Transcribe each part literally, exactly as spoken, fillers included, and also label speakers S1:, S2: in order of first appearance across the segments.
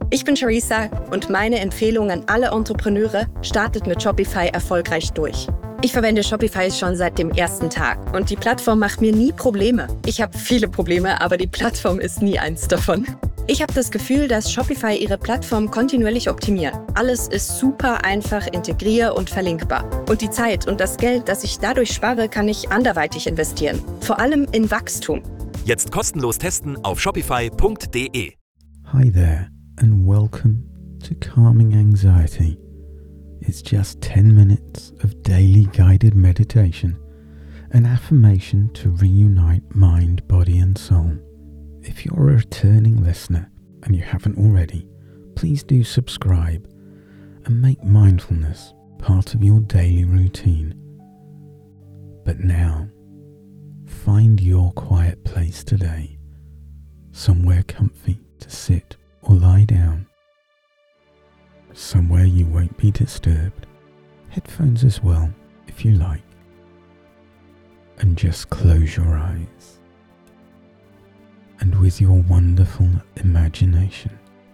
S1: Ich bin Charissa und meine Empfehlung an alle Entrepreneure: startet mit Shopify erfolgreich durch. Ich verwende Shopify schon seit dem ersten Tag und die Plattform macht mir nie Probleme. Ich habe viele Probleme, aber die Plattform ist nie eins davon. Ich habe das Gefühl, dass Shopify ihre Plattform kontinuierlich optimiert. Alles ist super einfach integrier- und verlinkbar. Und die Zeit und das Geld, das ich dadurch spare, kann ich anderweitig investieren. Vor allem in Wachstum.
S2: Jetzt kostenlos testen auf shopify punkt de.
S3: Hi there and welcome to Calming Anxiety. It's just ten minutes of daily guided meditation, an affirmation to reunite mind, body and soul. If you're a returning listener and you haven't already, please do subscribe and make mindfulness part of your daily routine. But now, find your quiet place today, somewhere comfy to sit or lie down, somewhere you won't be disturbed, headphones as well if you like, and just close your eyes. And with your wonderful imagination,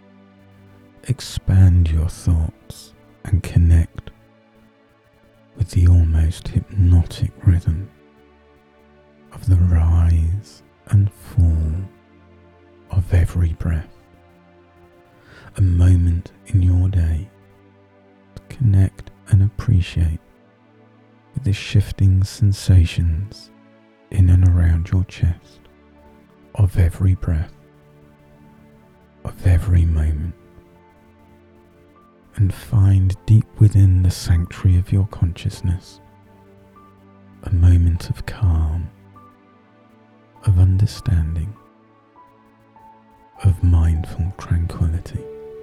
S3: expand your thoughts and connect with the almost hypnotic rhythm of the rise and fall of every breath. A moment in your day to connect and appreciate with the shifting sensations in and around your chest of every breath, of every moment, and find deep within the sanctuary of your consciousness a moment of calm, of understanding, of mindful tranquility.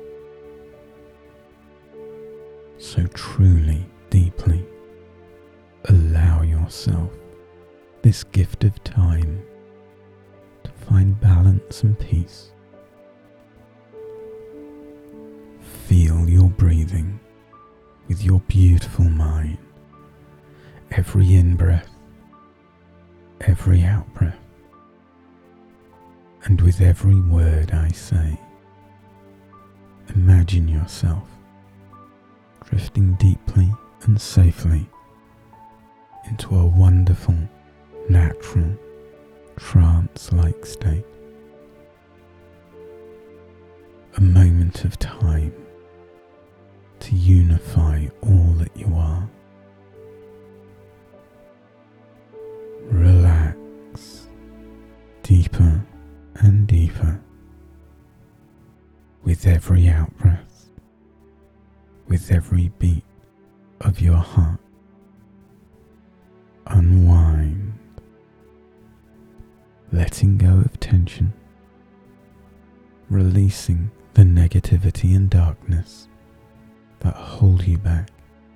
S3: So truly, deeply, allow yourself this gift of time to find balance and peace. Feel your breathing with your beautiful mind, every in-breath, every out-breath, and with every word I say, imagine yourself drifting deeply and safely into a wonderful, natural, trance-like state. A moment of time to unify all that you are. Relax deeper and deeper with every out-breath, with every beat of your heart. Unwind, letting go of tension, releasing the negativity and darkness that hold you back.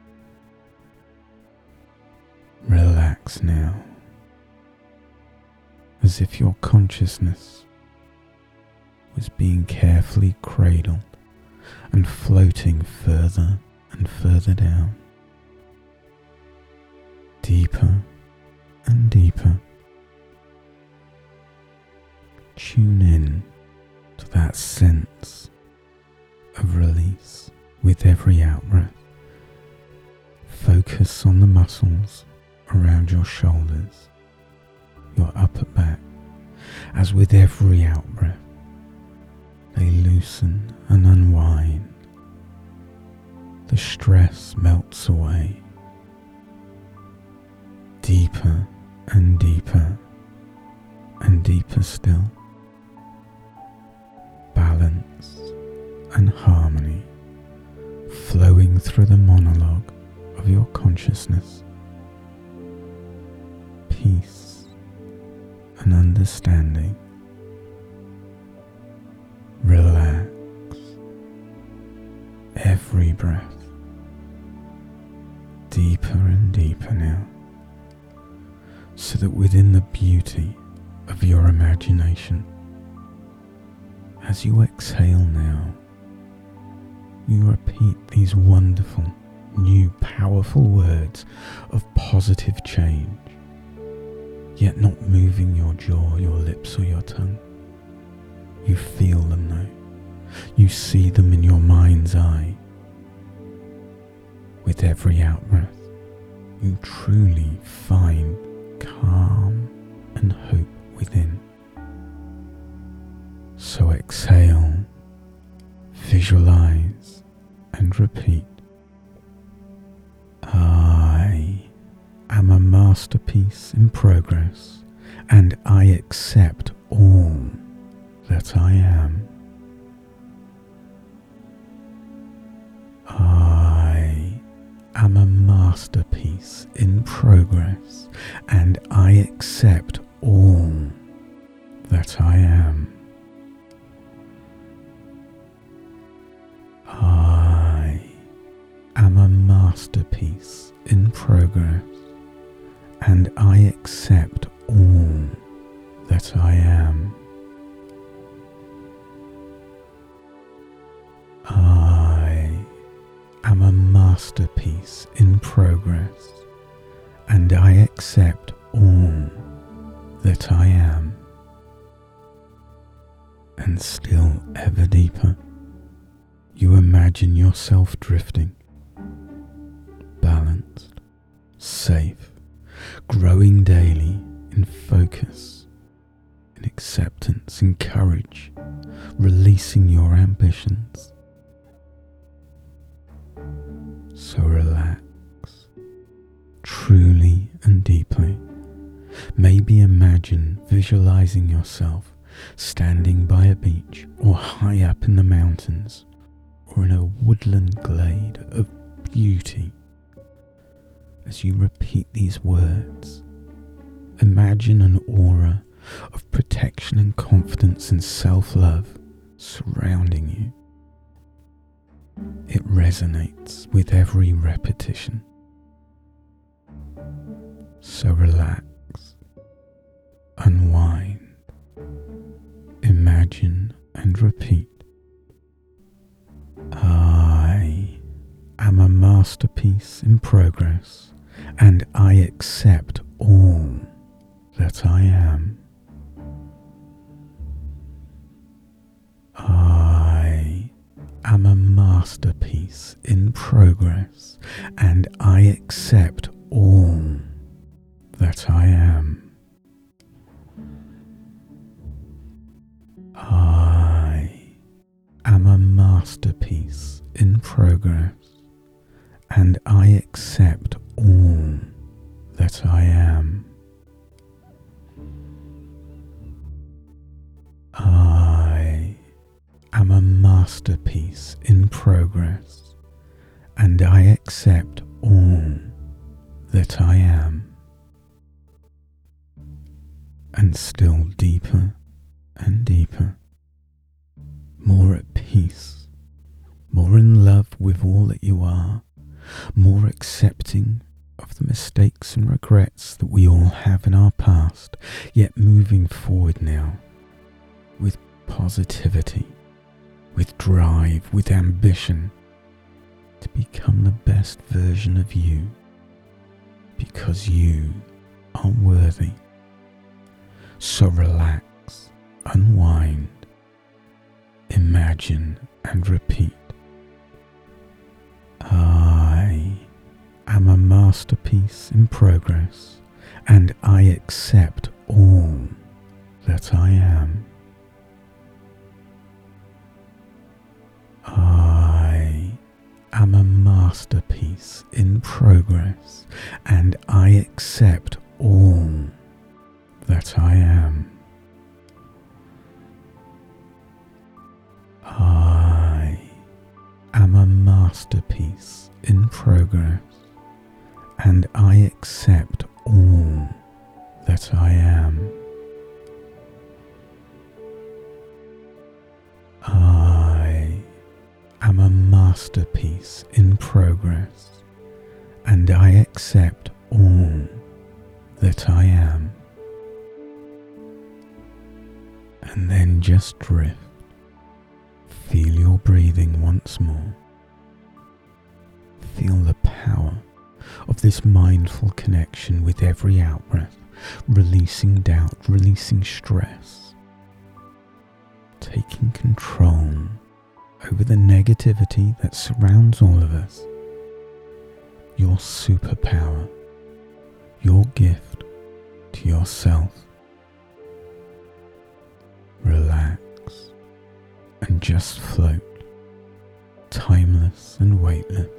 S3: Relax now, as if your consciousness was being carefully cradled and floating further and further down, deeper and deeper. Tune in to that sense of release with every out-breath. Focus on the muscles around your shoulders, your upper back, as with every out-breath they loosen and unwind. The stress melts away. Deeper and deeper and deeper still. Balance and harmony flowing through the monologue of your consciousness. Peace and understanding. Relax every breath deeper and deeper now, so that within the beauty of your imagination, as you exhale now, you repeat these wonderful, new, powerful words of positive change, yet not moving your jaw, your lips or your tongue. You feel them though, You see them in your mind's eye. With every out-breath, you truly find calm and hope within. So exhale, visualize, and repeat. I am a masterpiece in progress, and I accept all that I am. I am a masterpiece in progress, and I accept all that I am. I am a masterpiece in progress, and I accept all that I am. I am a masterpiece in progress, and I accept all that I am. And still ever deeper, you imagine yourself drifting, balanced, safe, growing daily in focus, in acceptance, in courage, releasing your ambitions. So relax, truly and deeply. Maybe imagine visualizing yourself standing by a beach or high up in the mountains or in a woodland glade of beauty. As you repeat these words, imagine an aura of protection and confidence and self-love surrounding you. It resonates with every repetition. So relax, unwind, imagine and repeat. I am a masterpiece in progress, and I accept all that I am. I am a masterpiece in progress, and I accept all that I am. I am a masterpiece in progress, and I accept all that I am. I am a masterpiece in progress, and I accept all that I am. And still deeper and deeper, more at peace, more in love with all that you are, more accepting of the mistakes and regrets that we all have in our past, yet moving forward now with positivity, with drive, with ambition to become the best version of you, because you are worthy. So relax, unwind, imagine and repeat. I am a masterpiece in progress, and I accept all that I am. I am a masterpiece in progress, and I accept all that I am. I am a masterpiece in progress, and I accept all that I am. I am a masterpiece in progress, and I accept all that I am. And then just drift. Feel your breathing once more. Feel the power of this mindful connection with every out-breath, releasing doubt, releasing stress, taking control over the negativity that surrounds all of us. Your superpower, your gift to yourself. Relax and just float, timeless and weightless.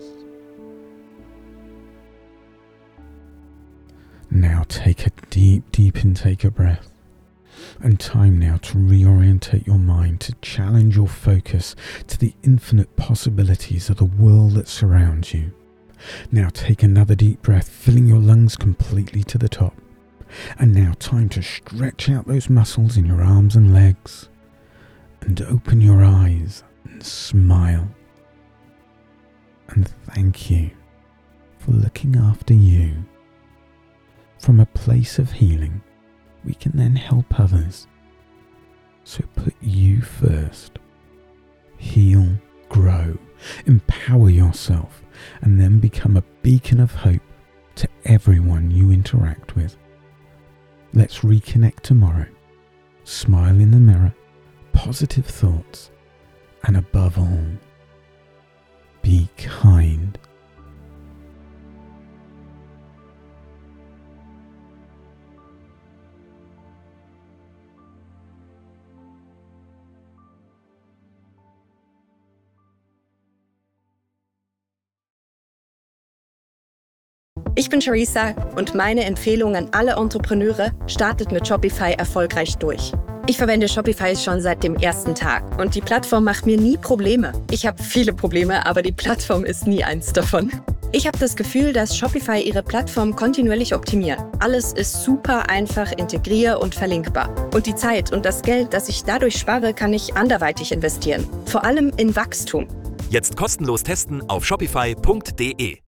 S3: Now take a deep, deep intake of breath, and time now to reorientate your mind, to challenge your focus to the infinite possibilities of the world that surrounds you. Now take another deep breath, filling your lungs completely to the top. And now time to stretch out those muscles in your arms and legs, and open your eyes and smile. And thank you for looking after you. From a place of healing, we can then help others. So put you first. Heal, grow, empower yourself, and then become a beacon of hope to everyone you interact with. Let's reconnect tomorrow. Smile in the mirror, positive thoughts, and above all, be kind.
S1: Ich bin Charissa und meine Empfehlung an alle Entrepreneure: startet mit Shopify erfolgreich durch. Ich verwende Shopify schon seit dem ersten Tag und die Plattform macht mir nie Probleme. Ich habe viele Probleme, aber die Plattform ist nie eins davon. Ich habe das Gefühl, dass Shopify ihre Plattform kontinuierlich optimiert. Alles ist super einfach integrier- und verlinkbar. Und die Zeit und das Geld, das ich dadurch spare, kann ich anderweitig investieren. Vor allem in Wachstum.
S2: Jetzt kostenlos testen auf shopify punkt de.